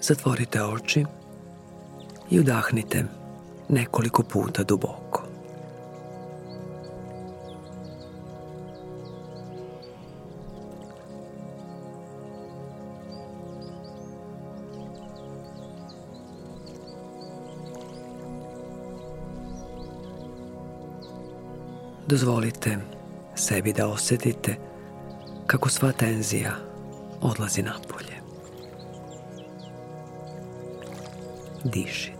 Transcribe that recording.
Zatvorite oči i udahnite nekoliko puta duboko. Dozvolite sebi da osjetite kako sva tenzija odlazi napolje. Dišite.